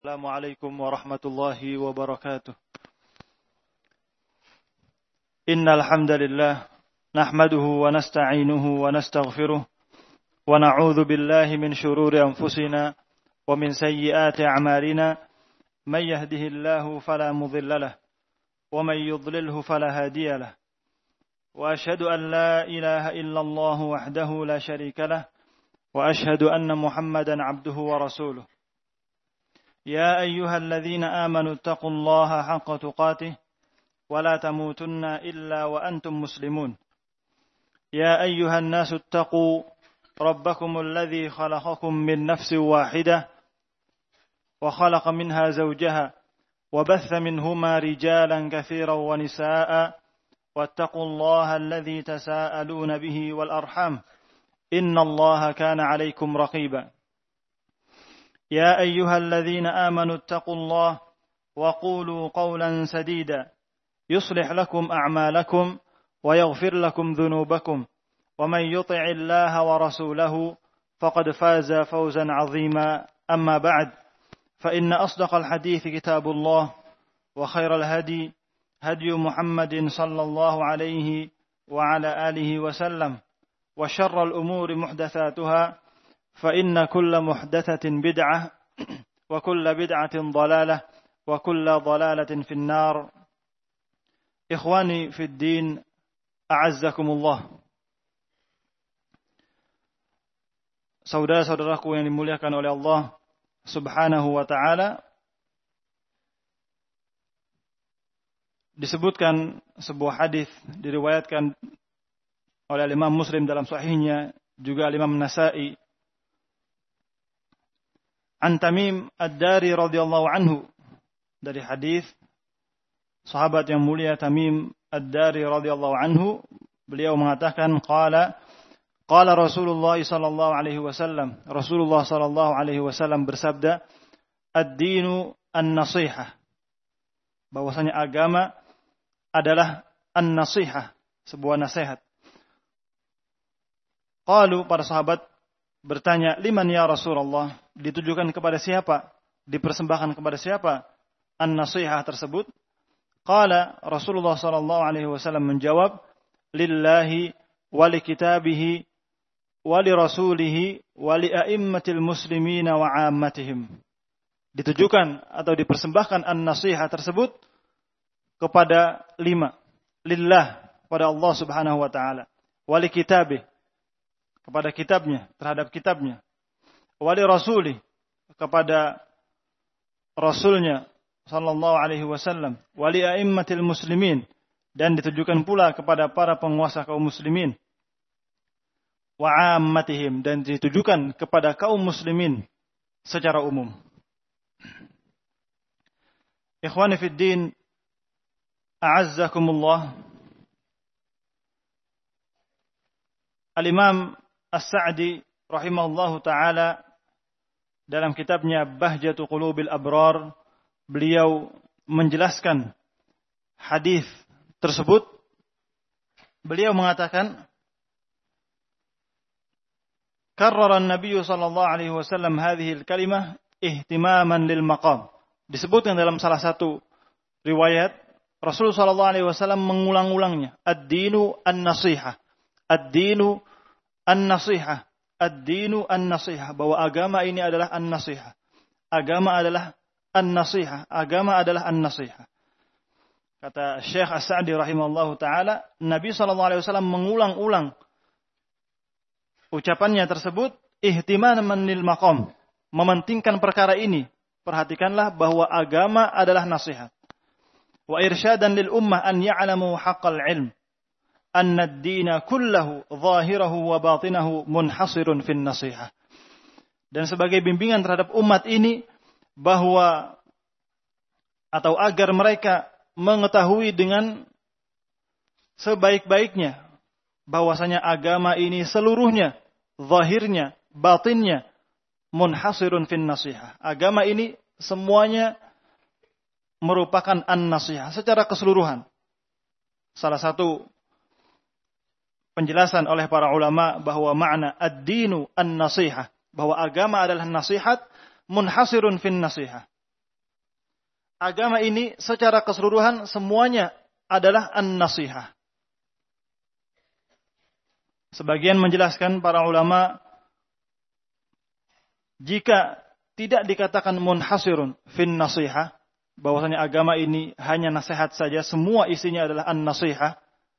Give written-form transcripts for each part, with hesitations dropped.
السلام عليكم ورحمة الله وبركاته. إن الحمد لله نحمده ونستعينه ونستغفره ونعوذ بالله من شرور أنفسنا ومن سيئات أعمالنا من يهده الله فلا مضل له ومن يضلله فلا هادي له وأشهد أن لا إله إلا الله وحده لا شريك له وأشهد أن محمدا عبده ورسوله. يا أيها الذين آمنوا اتقوا الله حق تقاته ولا تموتن إلا وأنتم مسلمون. يا أيها الناس اتقوا ربكم الذي خلقكم من نفس واحدة وخلق منها زوجها وبث منهما رجالا كثيرا ونساء واتقوا الله الذي تساءلون به والأرحام إن الله كان عليكم رقيبا. يا أيها الذين آمنوا اتقوا الله وقولوا قولا سديدا يصلح لكم أعمالكم ويغفر لكم ذنوبكم ومن يطع الله ورسوله فقد فاز فوزا عظيما. أما بعد فإن أصدق الحديث كتاب الله وخير الهدي هدي محمد صلى الله عليه وعلى آله وسلم وشر الأمور محدثاتها فإن كل محدثة بدعة وكل بدعة ضلالة وكل ضلالة في النار. إخواني في الدين أعزكم الله. Saudara-saudaraku yang dimuliakan oleh Allah Subhanahu wa taala, disebutkan sebuah hadis diriwayatkan oleh Imam Muslim dalam sahihnya, juga Imam Nasa'i, an Tamim Ad-Dari radhiyallahu anhu, dari hadis sahabat yang mulia Tamim Ad-Dari radhiyallahu anhu, beliau mengatakan qala Rasulullah sallallahu alaihi wasallam, Rasulullah sallallahu alaihi wasallam bersabda, ad-dinu an-nasihah, bahwasanya agama adalah an-nasihah, sebuah nasihat. Qalu, para sahabat bertanya, liman ya Rasulullah, ditujukan kepada siapa, dipersembahkan kepada siapa an-nasihah tersebut? Qala, Rasulullah sallallahu alaihi wasallam menjawab, lillahi wa li kitabihi wa li rasulihi wa li a'immatil muslimina wa 'ammatihim. Ditujukan atau dipersembahkan an-nasihah tersebut kepada 5. Lillah, pada Allah Subhanahu wa taala, wa li kitabih, kepada kitabnya, terhadap kitabnya, wali rasulih, kepada rasulnya sallallahu alaihi wasallam, wali a'immatil muslimin, dan ditujukan pula kepada para penguasa kaum muslimin, wa 'ammatihim, dan ditujukan kepada kaum muslimin secara umum. Ikhwani fid din, a'azzakumullah. Al-Imam As-Sa'di rahimahullahu ta'ala dalam kitabnya Bahjatu Qulubil Abrar, beliau menjelaskan hadis tersebut. Beliau mengatakan, karrara an-nabiy sallallahu alaihi wasallam hadhihi al-kalimah ihtimaman lil maqam. Disebutkan dalam salah satu riwayat, Rasul sallallahu alaihi wasallam mengulang-ulangnya, ad-dinu an-nasihah, ad-dinu an-nasihah, ad-dinu an-nasihah, bahwa agama ini adalah an-nasihah. Agama adalah an-nasihah, agama adalah an-nasihah. Kata Syekh As-Sa'di rahimahullahu taala, Nabi sallallahu alaihi wasallam mengulang-ulang ucapannya tersebut, ihtimaman lil maqam, mementingkan perkara ini. Perhatikanlah bahwa agama adalah nasihat. Wa irsyadan lil ummah an ya'lamu haqqal ilm. Anna ad-dina kullahu zahirahu wa batinahu munhasirun fin nasihah. Dan sebagai bimbingan terhadap umat ini, bahwa atau agar mereka mengetahui dengan sebaik-baiknya bahwasanya agama ini seluruhnya, zahirnya, batinnya munhasirun fin nasihah. Agama ini semuanya merupakan an-nasihah secara keseluruhan. Salah satu penjelasan oleh para ulama bahwa makna ad-dinu an-nasihah, bahwa agama adalah nasihat, munhasirun fin nasihah. agama ini secara keseluruhan semuanya adalah an-nasihah. Sebagian menjelaskan para ulama, jika tidak dikatakan munhasirun fin nasihah, bahwasanya agama ini hanya nasihat saja, semua isinya adalah an-nasihah.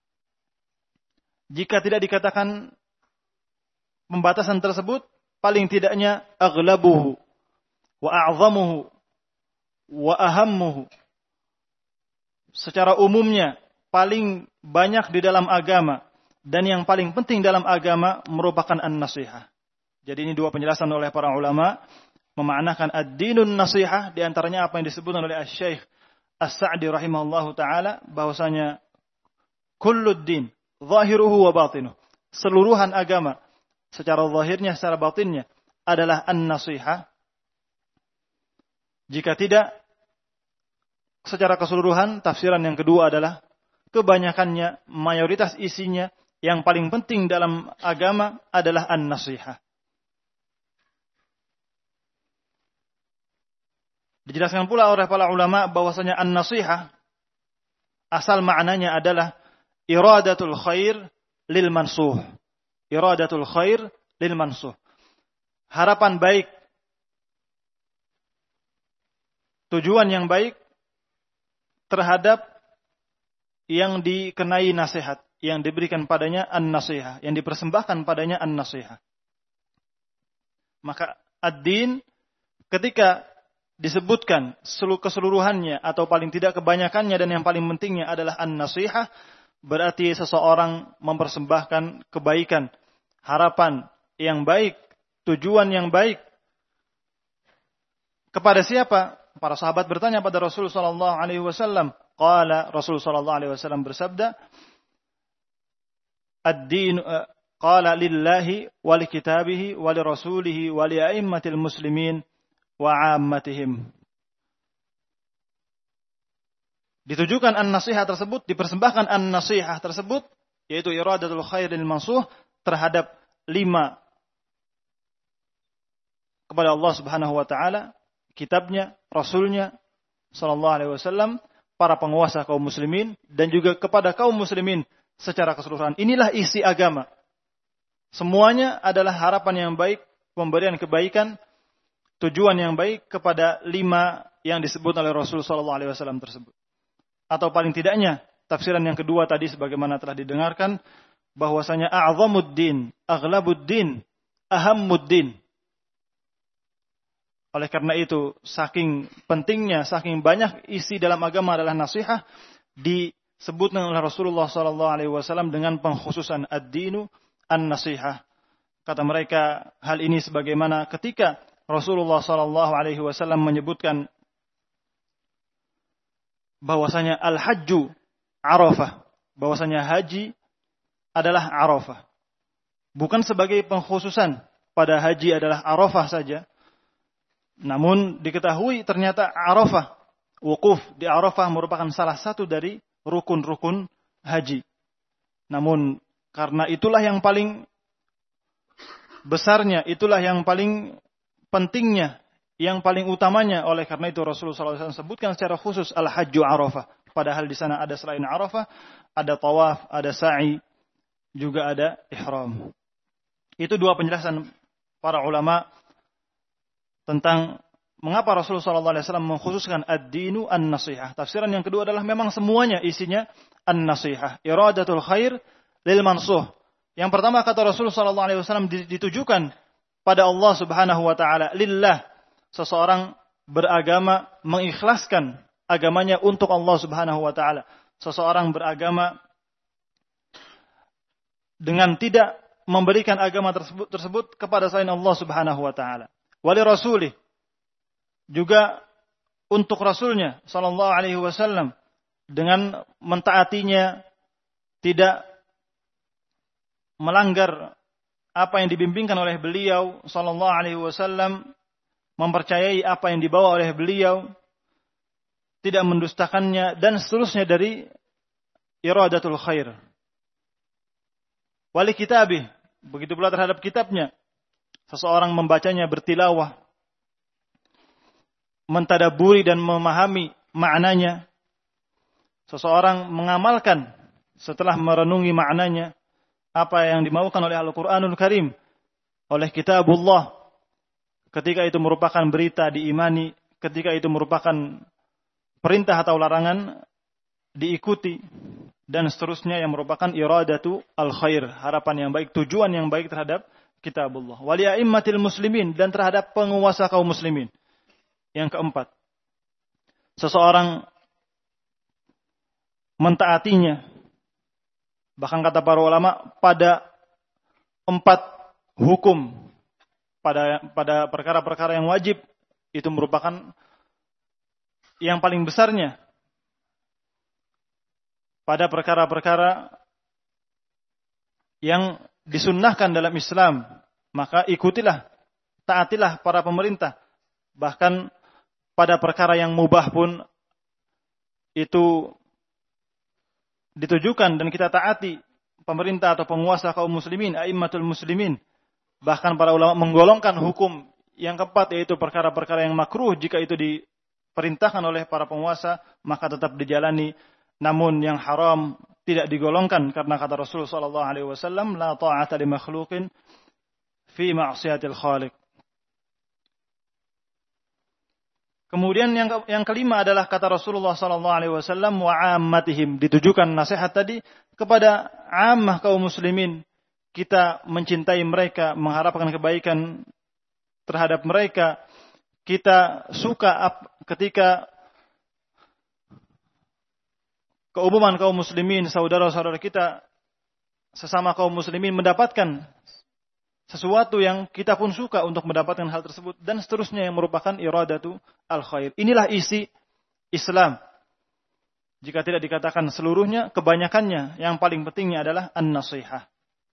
Jika tidak dikatakan pembatasan tersebut, paling tidaknya aghlabuhu wa a'zamuhu wa ahammuhu. Secara umumnya paling banyak di dalam agama dan yang paling penting dalam agama merupakan an-nasihah. Jadi ini dua penjelasan oleh para ulama memaknakan ad-dinun nasihah, di antaranya apa yang disebutkan oleh Asy-Syaikh As-Sa'di rahimahullahu taala, bahwasanya kullud din zahiruhu wa batinuhu, seluruhan agama secara zahirnya secara batinnya adalah an-nasihah. Jika tidak, secara keseluruhan tafsiran yang kedua adalah kebanyakannya, mayoritas isinya, yang paling penting dalam agama adalah an-nasihah. Dijelaskan pula oleh para ulama bahwasanya an-nasihah asal maknanya adalah iradatul khair lil mansuh. Iradatul khair lil mansuh. Harapan baik, tujuan yang baik terhadap yang dikenai nasihat, yang diberikan padanya an-nasihah, yang dipersembahkan padanya an-nasihah. Maka ad-din ketika disebutkan keseluruhannya atau paling tidak kebanyakannya dan yang paling pentingnya adalah an-nasihah, berarti seseorang mempersembahkan kebaikan, harapan yang baik, tujuan yang baik kepada siapa? Para sahabat bertanya pada Rasul sallallahu alaihi wasallam. Qala Rasul sallallahu alaihi wasallam bersabda, ad-din qala lillahi wa li kitabihi wa li rasulihi wa li a'immatil muslimin wa 'ammatihim. Ditujukan an-nasihah tersebut, dipersembahkan an-nasihah tersebut, yaitu iradatul khairil mansuh, terhadap 5 kepada Allah Subhanahu wa taala, kitabnya, rasulnya sallallahu alaihi wasallam, para penguasa kaum muslimin, dan juga kepada kaum muslimin secara keseluruhan. Inilah isi agama. Semuanya adalah harapan yang baik, pemberian kebaikan, tujuan yang baik kepada 5 yang disebut oleh Rasul sallallahu alaihi wasallam tersebut. Atau paling tidaknya tafsiran yang kedua tadi sebagaimana telah didengarkan, bahwasanya a'zamuddin, aghlabuddin, ahammuddin. Oleh karena itu, saking pentingnya, saking banyak isi dalam agama adalah nasihat, disebutkan oleh Rasulullah SAW dengan pengkhususan ad-dinu an-nasihah. Kata mereka, hal ini sebagaimana ketika Rasulullah SAW menyebutkan bahwasanya al-hajju Arafah, bahwasanya haji adalah Arafah. Bukan sebagai pengkhususan pada haji adalah Arafah saja. Namun diketahui ternyata Arafah, wukuf di Arafah merupakan salah satu dari rukun-rukun haji. Namun karena itulah yang paling besarnya, itulah yang paling pentingnya, yang paling utamanya, oleh karena itu Rasulullah SAW sebutkan secara khusus al-hajju Arafah. Padahal di sana ada selain Arafah, ada tawaf, ada sa'i, juga ada ihram. Itu 2 penjelasan para ulama tentang mengapa Rasulullah SAW mengkhususkan ad-dinu an-nasihah. Tafsiran yang kedua adalah memang semuanya isinya an-nasihah. Iradatul khair lil mansuh. Yang pertama kata Rasulullah SAW ditujukan pada Allah Subhanahu wa taala, lillah. Seseorang beragama mengikhlaskan agamanya untuk Allah Subhanahu wa taala. Seseorang beragama dengan tidak memberikan agama tersebut kepada selain Allah Subhanahu wa taala. Wali rasulih, juga untuk rasulnya sallallahu alaihi wasallam, dengan mentaatinya, tidak melanggar apa yang dibimbingkan oleh beliau sallallahu alaihi wasallam, mempercayai apa yang dibawa oleh beliau, tidak mendustakannya, dan seterusnya dari iradatul khair. Wali kitabih, begitu pula terhadap kitabnya. Seseorang membacanya, bertilawah, mentadaburi dan memahami maknanya, seseorang mengamalkan setelah merenungi maknanya, apa yang dimaukan oleh Al-Quranul Karim, oleh kitabullah, ketika itu merupakan berita diimani, ketika itu merupakan perintah atau larangan diikuti, dan seterusnya yang merupakan iradatu al-khair, harapan yang baik, tujuan yang baik terhadap kitabullah. Wali a'immatil muslimin, dan terhadap penguasa kaum muslimin. Yang keempat, seseorang mentaatinya, bahkan kata para ulama, pada 4 hukum, pada perkara-perkara yang wajib, itu merupakan yang paling besarnya. Pada perkara-perkara yang disunnahkan dalam Islam, maka ikutilah, taatilah para pemerintah. Bahkan pada perkara yang mubah pun itu ditujukan dan kita taati pemerintah atau penguasa kaum muslimin, a'immatul muslimin. Bahkan para ulama menggolongkan hukum yang keempat, yaitu perkara-perkara yang makruh, jika itu diperintahkan oleh para penguasa maka tetap dijalani. Namun yang haram tidak digolongkan, karena kata Rasulullah sallallahu alaihi wasallam, la ta'ata li makhluqin fi ma'siyatil khaliq. Kemudian yang kelima adalah kata Rasulullah sallallahu alaihi wasallam, wa 'ammatihim, ditujukan nasihat tadi kepada ammah kaum muslimin. Kita mencintai mereka, mengharapkan kebaikan terhadap mereka. Kita suka ketika keumuman kaum muslimin, saudara-saudara kita sesama kaum muslimin mendapatkan sesuatu yang kita pun suka untuk mendapatkan hal tersebut, dan seterusnya yang merupakan iradatu al-khair. Inilah isi Islam. Jika tidak dikatakan seluruhnya, kebanyakannya, yang paling pentingnya adalah an-nasihah.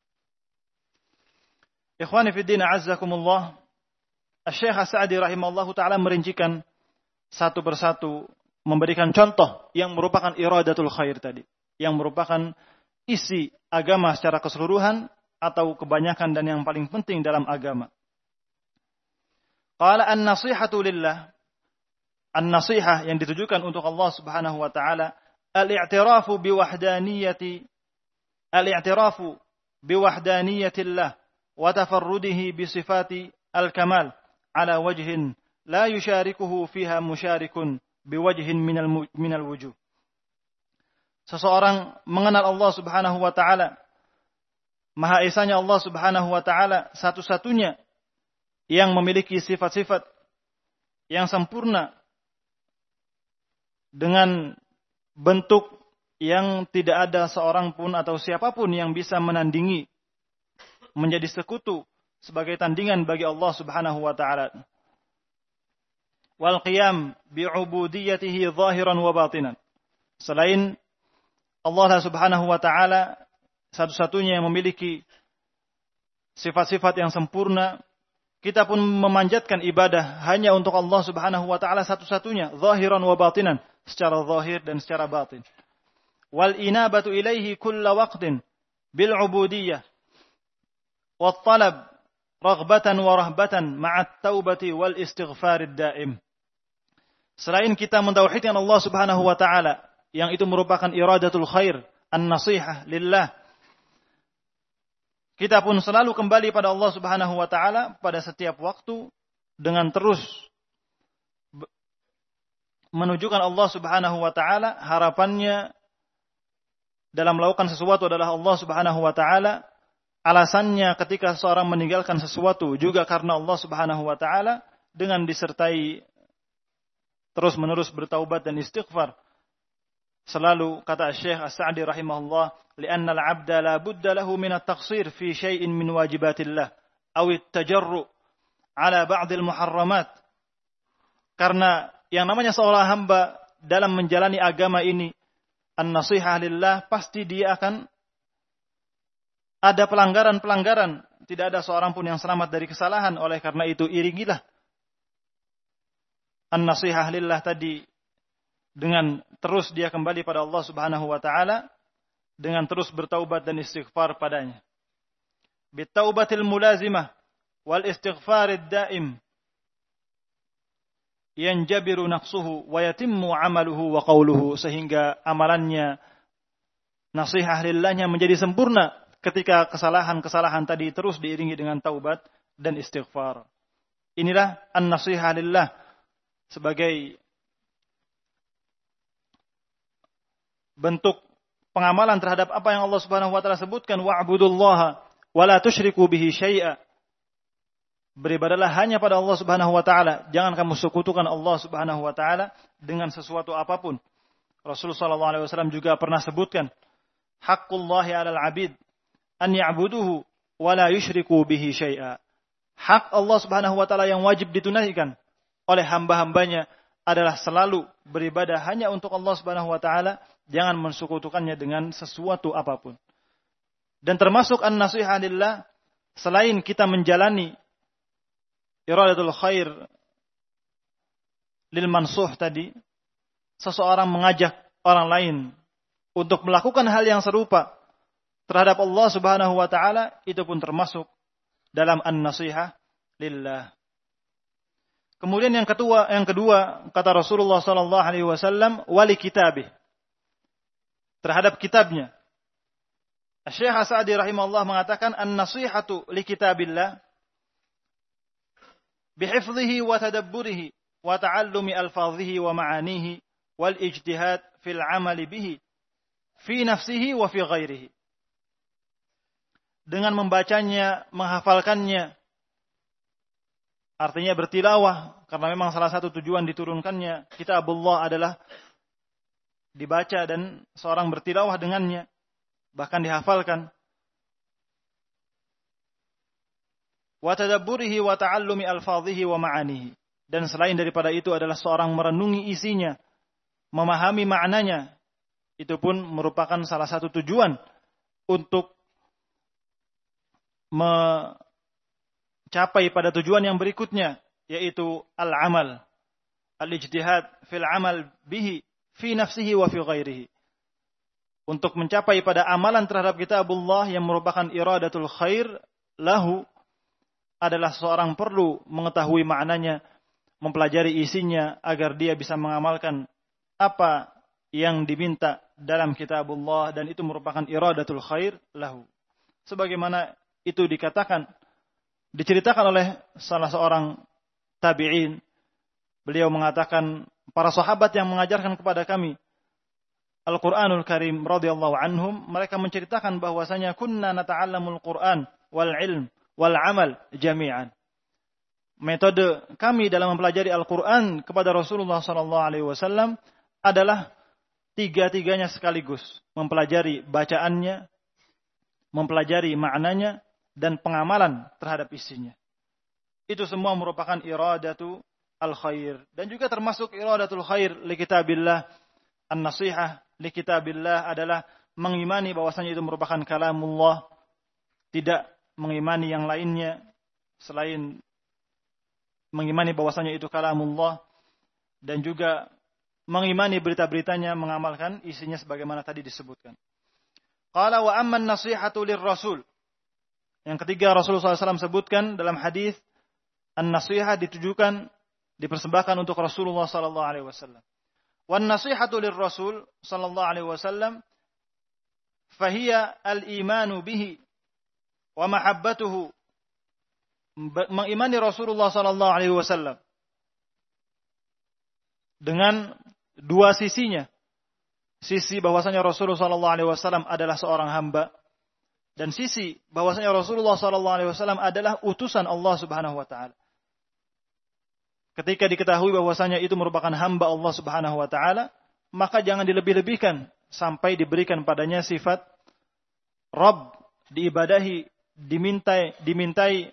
Ikhwani fi din, a'azzakumullah. Asy-Syaikh As-Sa'di rahimahullahu ta'ala merincikan satu persatu, memberikan contoh yang merupakan iradatul khair tadi, yang merupakan isi agama secara keseluruhan atau kebanyakan dan yang paling penting dalam agama. Qala an-nasihatu lillah. An-nasihah yang ditujukan untuk Allah Subhanahu wa taala, al-i'tirafu biwahdaniyatillah wa tafarrudihi bi sifati al-kamal ala wajhin la yusyarikuhu fiha musyarikun biwajhin minal wujuh. Seseorang mengenal Allah Subhanahu wa taala, Maha Esanya Allah Subhanahu wa taala, satu-satunya yang memiliki sifat-sifat yang sempurna dengan bentuk yang tidak ada seorang pun atau siapapun yang bisa menandingi, menjadi sekutu sebagai tandingan bagi Allah Subhanahu wa taala. Wal qiyam bi'ubudiyatihi zahiran wa batinan. Selain Allah Subhanahu wa taala satu-satunya yang memiliki sifat-sifat yang sempurna, kita pun memanjatkan ibadah hanya untuk Allah Subhanahu wa taala satu-satunya, zahiran wa batinan, secara zahir dan secara batin. Wal inabatu ilaihi kulla waqtin bil ubudiyyah wat talab raghbatan wa rahbatan ma'at taubati wal istighfarid daim. Selain kita mentauhidkan Allah Subhanahu wa taala, yang itu merupakan iradatul khair, an-nasihah lillah, kita pun selalu kembali pada Allah Subhanahu wa taala pada setiap waktu dengan terus menunjukkan Allah Subhanahu wa taala. Harapannya dalam melakukan sesuatu adalah Allah Subhanahu wa taala. Alasannya ketika seorang meninggalkan sesuatu juga karena Allah Subhanahu wa taala, dengan disertai terus-menerus bertaubat dan istighfar. Selalu kata Syekh As-Sa'di rahimahullah, li'anna al-'abda la budda lahu min at-taqsir fi syai'in min wajibatillah aw at-tajarru' ala ba'd al-muharramat. Karena yang namanya seorang hamba dalam menjalani agama ini, an-nasihah lillah, pasti dia akan ada pelanggaran-pelanggaran. Tidak ada seorang pun yang selamat dari kesalahan. Oleh karena itu iringilah an-nasihah lillah tadi dengan terus dia kembali pada Allah Subhanahu wa taala, dengan terus bertaubat dan istighfar padanya. Bitaubatil mulazimah wal istighfarid daim yanjabiru naqsuhu wa yatimmu amaluhu wa qawluhu, sehingga amalannya, nasihah lillahnya menjadi sempurna ketika kesalahan-kesalahan tadi terus diiringi dengan taubat dan istighfar. Inilah an-nasihah lillah sebagai bentuk pengamalan terhadap apa yang Allah Subhanahu wa taala sebutkan, wa'budullaha wa la tusyriku bihi syai'a. Beribadalah hanya pada Allah Subhanahu wa taala, jangan kamu sekutukan Allah Subhanahu wa taala dengan sesuatu apapun. Rasulullah sallallahu alaihi wasallam juga pernah sebutkan, haqqullahi 'alal 'abid an ya'buduhu wa la yusyriku bihi syai'a. Hak Allah Subhanahu wa taala yang wajib ditunaikan oleh hamba-hambanya adalah selalu beribadah hanya untuk Allah Subhanahu wa taala, jangan mensekutukannya dengan sesuatu apapun. Dan termasuk an-nasihah lillah, selain kita menjalani iradatul khair lil mansuh tadi, seseorang mengajak orang lain untuk melakukan hal yang serupa terhadap Allah Subhanahu wa taala, itu pun termasuk dalam an-nasihah lillah. Kemudian yang kedua kata Rasulullah sallallahu alaihi wasallam, wali kitabih, terhadap kitabnya. Syekh As-Sa'di rahimahullah mengatakan, an-nasihatu li kitabillah bihifdhihi wa tadabburihi wa ta'allumi alfadhihi wa ma'anihi wal ijtihad fil 'amali bihi fi nafsihi wa fi ghairihi. Dengan membacanya, menghafalkannya, artinya bertilawah, karena memang salah satu tujuan diturunkannya kitabullah adalah dibaca dan seorang bertilawah dengannya, bahkan dihafalkan. Wa tadabburihi wa ta'allumi alfadhihi wa ma'anihi. Dan selain daripada itu adalah seorang merenungi isinya, memahami maknanya. Itu pun merupakan salah satu tujuan untuk mencapai pada tujuan yang berikutnya, yaitu al-amal, al-ijtihad fil amal bihi fi nafsihi wa fi ghairihi. Untuk mencapai pada amalan terhadap kitabullah yang merupakan iradatul khair lahu, adalah seorang perlu mengetahui maknanya, mempelajari isinya agar dia bisa mengamalkan apa yang diminta dalam kitabullah, dan itu merupakan iradatul khair lahu. Sebagaimana itu diceritakan oleh salah seorang tabi'in. Beliau mengatakan, para sahabat yang mengajarkan kepada kami Al-Quranul Karim radhiyallahu anhum, mereka menceritakan bahwasanya kunna nata'allamul Quran wal ilm wal amal jami'an. Metode kami dalam mempelajari Al-Quran kepada Rasulullah sallallahu alaihi wasallam adalah tiga-tiganya sekaligus, mempelajari bacaannya, mempelajari maknanya, dan pengamalan terhadap isinya. Itu semua merupakan iradatu al-khair. Dan juga termasuk iradatul khair li kitabillah, an-nasihah li kitabillah adalah mengimani bahwasanya itu merupakan kalamullah, tidak mengimani yang lainnya selain mengimani bahwasanya itu kalamullah, dan juga mengimani berita-beritanya, mengamalkan isinya sebagaimana tadi disebutkan. Qala wa amman nasihatu lirrasul. Yang ketiga, Rasulullah SAW sebutkan dalam hadis, an-nasihah ditujukan, dipersembahkan untuk Rasulullah sallallahu alaihi wasallam. Wan nasihatu lirrasul sallallahu alaihi wasallam fahiya al-imanu bihi wa mahabbatuhu. Mengimani Rasulullah sallallahu alaihi wasallam dengan dua sisinya. Sisi bahwasanya Rasulullah sallallahu alaihi wasallam adalah seorang hamba, dan sisi bahwasanya Rasulullah sallallahu alaihi wasallam adalah utusan Allah Subhanahu wa taala. Ketika diketahui bahwasanya itu merupakan hamba Allah Subhanahu wa taala, maka jangan dilebih-lebihkan sampai diberikan padanya sifat Rabb, diibadahi, dimintai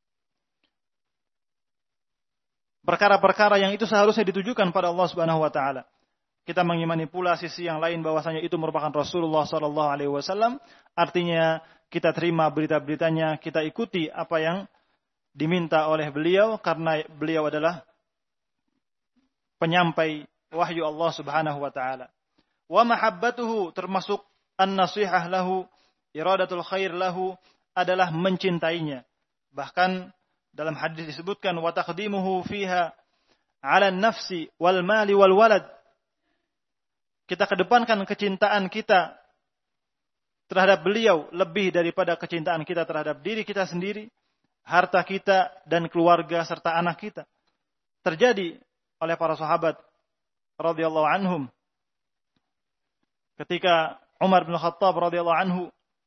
perkara-perkara yang itu seharusnya ditujukan pada Allah Subhanahu wa taala. Kita mengimani pula sisi yang lain bahwasanya itu merupakan Rasulullah sallallahu alaihi wasallam, artinya kita terima berita-beritanya, kita ikuti apa yang diminta oleh beliau karena beliau adalah penyampai wahyu Allah Subhanahu wa taala. Wa mahabbatuhu, termasuk an-nasihah lahu, iradatul khair lahu, adalah mencintainya. Bahkan dalam hadis disebutkan wa taqdimuhu fiha 'ala an-nafsi wal mali wal walad. Kita kedepankan kecintaan kita terhadap beliau lebih daripada kecintaan kita terhadap diri kita sendiri, harta kita dan keluarga serta anak kita. Terjadi oleh para sahabat radhiyallahu anhum ketika Umar bin Khattab radhiyallahu anhu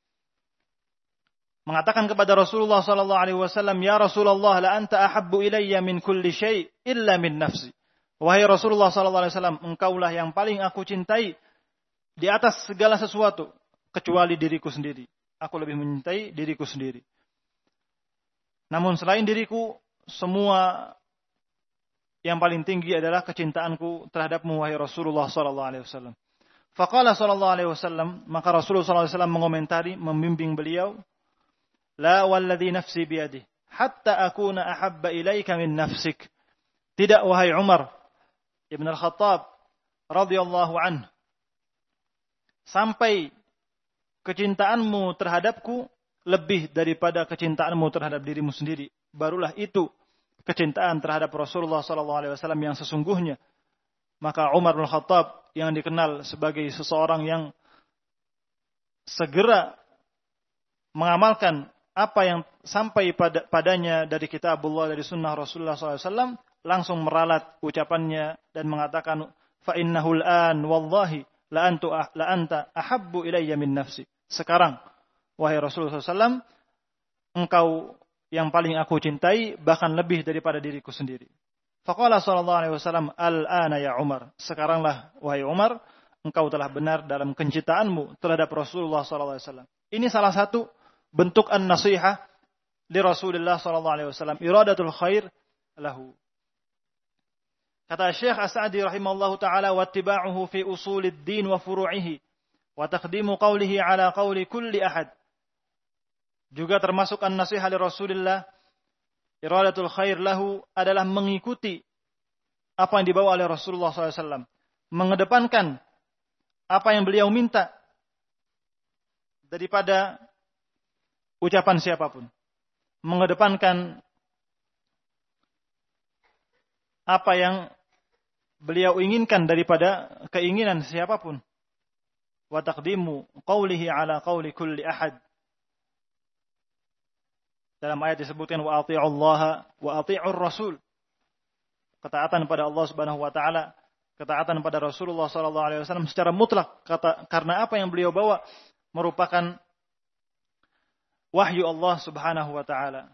mengatakan kepada Rasulullah sallallahu alaihi wasallam, "Ya Rasulullah, la anta ahabbu ilayya min kulli syai' illa min nafsi." Wahai Rasulullah sallallahu alaihi wasallam, engkaulah yang paling aku cintai di atas segala sesuatu kecuali diriku sendiri. Aku lebih mencintai diriku sendiri. Namun selain diriku, semua yang paling tinggi adalah kecintaanku terhadapmu wahai Rasulullah sallallahu alaihi wasallam. Faqala sallallahu alaihi wasallam, maka Rasulullah sallallahu alaihi wasallam mengomentari, membimbing beliau, "La walladhi nafsi biyadih, hatta akuna ahabba ilaika min nafsik." Tidak wahai Umar Ibn al-Khattab radhiyallahu anhu, sampai kecintaanmu terhadapku lebih daripada kecintaanmu terhadap dirimu sendiri. Barulah itu kecintaan terhadap Rasulullah sallallahu alaihi wasallam yang sesungguhnya. Maka Umar bin Khattab yang dikenal sebagai seseorang yang segera mengamalkan apa yang sampai padanya dari kitabullah, dari sunnah Rasulullah SAW, langsung meralat ucapannya dan mengatakan, fa innahul an wallahi la anta ahabbu ilayya min nafsi. Sekarang, wahai Rasulullah SAW, engkau yang paling aku cintai, bahkan lebih daripada diriku sendiri. Faqala sallallahu alaihi wasallam, al-ana ya Umar. Sekaranglah, wahai Umar, engkau telah benar dalam kecintaanmu terhadap Rasulullah sallallahu alaihi wasallam. Ini salah satu bentuk an-nasihah li Rasulullah sallallahu alaihi wasallam, iradatul khair lahu. Kata Syekh As-Sa'di rahimahullahu taala, wattiba'uhu fi usulid din wa furu'ihi wa taqdimu qawlihi ala qawli kulli ahad. Juga termasuk an-nasihah li Rasulullah, iradatul khair lahu, adalah mengikuti apa yang dibawa oleh Rasulullah SAW, mengedepankan apa yang beliau minta daripada ucapan siapapun, mengedepankan apa yang beliau inginkan daripada keinginan siapapun. Wa taqdimu qawlihi ala qawli kulli ahad. Dalam ayat disebutkan wa ati'ullaha wa ati'ur rasul. Ketaatan pada Allah Subhanahu wa taala, ketaatan pada Rasulullah sallallahu alaihi wasallam secara mutlak, karena apa yang beliau bawa merupakan wahyu Allah Subhanahu wa taala.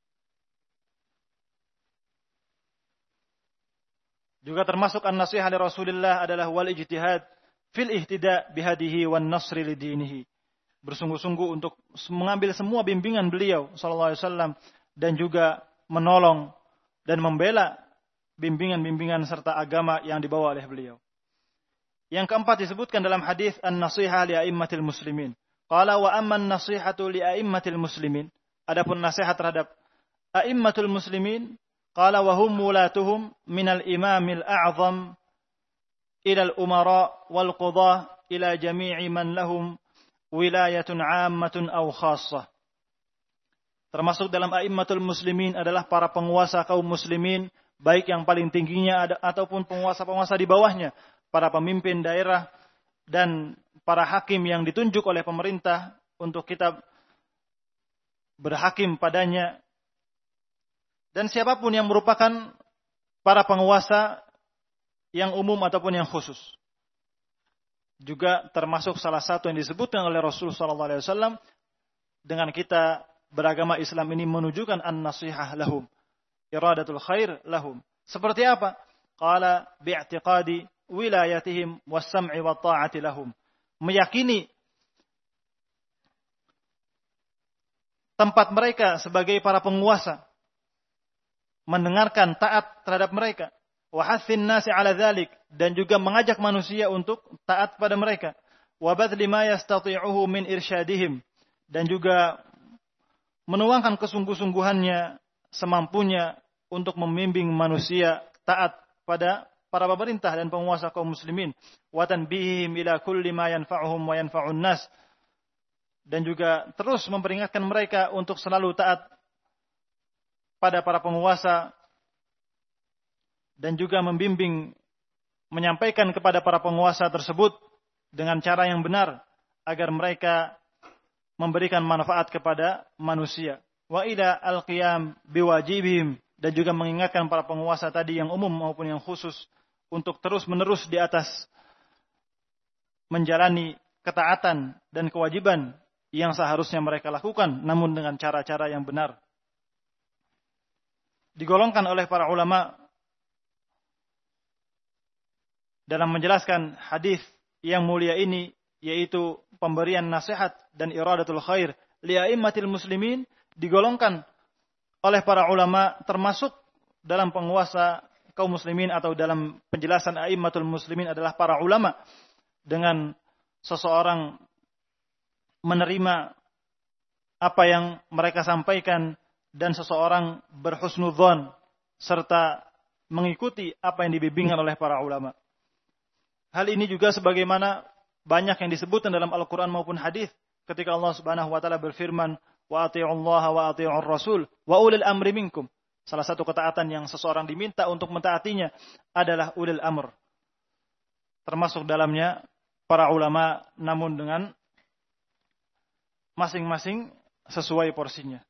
Juga termasuk an-nasihah li Rasulillah adalah wal ijtihad fil ihtida bihadihi wan nasri lidinihi. Bersungguh-sungguh untuk mengambil semua bimbingan beliau sallallahu alaihi wasallam dan juga menolong dan membela bimbingan-bimbingan serta agama yang dibawa oleh beliau. Yang keempat disebutkan dalam hadis an-nasihah li a'immatil muslimin. Qala wa amma an-nasihatu li a'immatil muslimin. Adapun nasihat terhadap a'immatul muslimin, qala wa hum mulatuhum minal imamil a'zam ila al-umara wal qudah ila jami'i man lahum wilayatun 'ammatun aw khassah. Termasuk dalam a'immatul muslimin adalah para penguasa kaum muslimin, baik yang paling tingginya ataupun penguasa-penguasa di bawahnya, para pemimpin daerah dan para hakim yang ditunjuk oleh pemerintah untuk kita berhakim padanya, dan siapapun yang merupakan para penguasa yang umum ataupun yang khusus. Juga termasuk salah satu yang disebutkan oleh Rasulullah SAW, dengan kita beragama Islam ini menunjukkan an-nasihah lahum, iradatul khair lahum. Seperti apa? Qala bi'tiqadi wilayatihim was-sam'i wa ta'ati lahum. Meyakini tempat mereka sebagai para penguasa, mendengarkan, taat terhadap mereka. Wa hathin nasi 'ala dzalik, dan juga mengajak manusia untuk taat pada mereka. Wa badli ma yastati'uhu min irsyadihim, dan juga menuangkan kesungguh-sungguhannya semampunya untuk membimbing manusia taat pada para pemerintah dan penguasa kaum muslimin. Wa tanbihihim ila kulli ma yanfa'uhum wa yanfa'un nas, dan juga terus memperingatkan mereka untuk selalu taat pada para penguasa dan juga membimbing, menyampaikan kepada para penguasa tersebut dengan cara yang benar agar mereka memberikan manfaat kepada manusia. Wa ila al-qiyam biwajibihim, dan juga mengingatkan para penguasa tadi yang umum maupun yang khusus untuk terus-menerus di atas menjalani ketaatan dan kewajiban yang seharusnya mereka lakukan, namun dengan cara-cara yang benar. Digolongkan oleh para ulama dalam menjelaskan hadis yang mulia ini, yaitu pemberian nasihat dan iradatul khair li a'immatil muslimin, digolongkan oleh para ulama termasuk dalam penguasa kaum muslimin, atau dalam penjelasan a'immatul muslimin adalah para ulama, dengan seseorang menerima apa yang mereka sampaikan dan seseorang berhusnudzon serta mengikuti apa yang dibimbingkan oleh para ulama. Hal ini juga sebagaimana banyak yang disebutkan dalam Al-Quran maupun hadis ketika Allah Subhanahu wa taala berfirman, wa ati'ullaha wa ati'ur rasul wa ulil amri minkum. Salah satu ketaatan yang seseorang diminta untuk mentaatinya adalah ulil amr. Termasuk dalamnya para ulama, namun dengan masing-masing sesuai porsinya.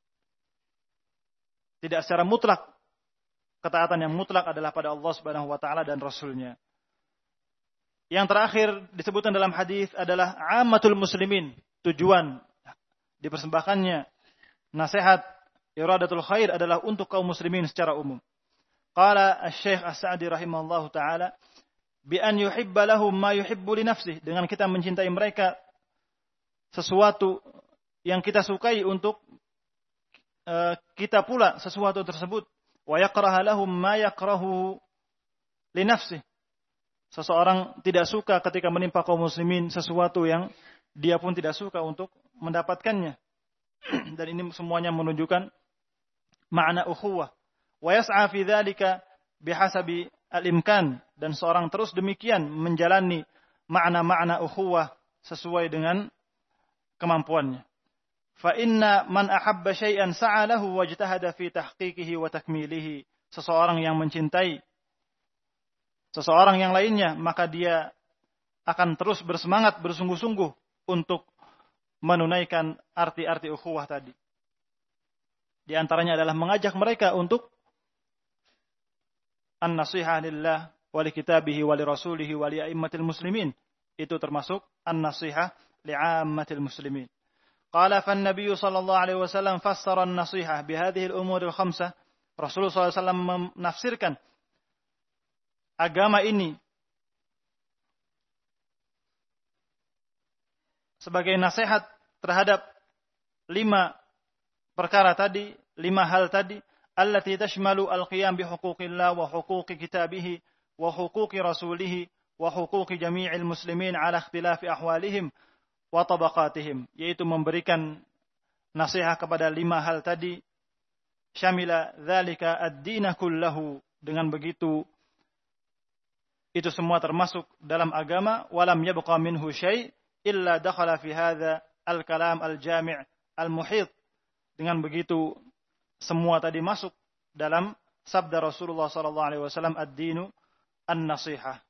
Tidak secara mutlak. Ketaatan yang mutlak adalah pada Allah Subhanahu wa taala dan Rasulnya. Yang terakhir disebutkan dalam hadis adalah ammatul muslimin. Tujuan dipersembahkannya nasihat iradatul khair adalah untuk kaum muslimin secara umum. Qala Asy-Syaikh As-Sa'di rahimahullahu taala bi an yuhibba lahum ma yuhibbu li nafsihi, dengan kita mencintai mereka sesuatu yang kita sukai untuk kita pula sesuatu tersebut, wa yakraha lahum ma yakrahu li nafsihi. Seseorang tidak suka ketika menimpa kaum muslimin sesuatu yang dia pun tidak suka untuk mendapatkannya. Dan ini semuanya menunjukkan makna ukhuwah. Wa yas'a fi dzalika bihasabi al-imkan, dan seorang terus demikian menjalani makna-makna ukhuwah sesuai dengan kemampuannya. Fa inna man ahabba syai'an sa'a lahu wajtahada fi tahqiqihi wa takmilihi. Seseorang yang mencintai seseorang yang lainnya, maka dia akan terus bersemangat, bersungguh-sungguh untuk menunaikan arti-arti ukhuwah tadi. Di antaranya adalah mengajak mereka untuk an-nasihah lillah wa li kitabihi wa li rasulihi wa li a'immatil muslimin. Itu termasuk an-nasihah li 'ammatil muslimin. Qala fa an-nabiy sallallahu alaihi wasallam fassara an-nasihah bi hadhihi al-umur al-khamsah. Rasulullah sallallahu alaihi wasallam menafsirkan agama ini sebagai nasihat terhadap 5 perkara tadi, 5 hal tadi, allati tashmalu al-qiyam bi huquqillah wa huquqi kitabih wa huquqi rasulih wa huquqi jami'il muslimin ala ikhtilafi ahwalihim wa tabaqatihim, yaitu memberikan nasihat kepada 5 hal tadi, syamila dzalika ad-din kullahu, dengan begitu itu semua termasuk dalam agama, walam yabqa minhu syai' illa dakhala fi hadza al-kalam al-jami' al-muhit. Dengan begitu semua tadi masuk dalam sabda Rasulullah sallallahu alaihi wasallam, ad-dinu an-nasihah.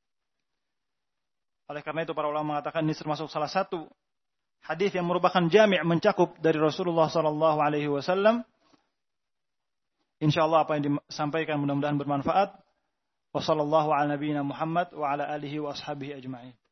Oleh karena itu para ulama mengatakan ini termasuk salah satu hadis yang merupakan jami', mencakup dari Rasulullah sallallahu alaihi wasallam. Insyaallah apa yang disampaikan mudah-mudahan bermanfaat. Wassallallahu ala nabiyyina Muhammad wa ala alihi wa ashabihi ajma'in.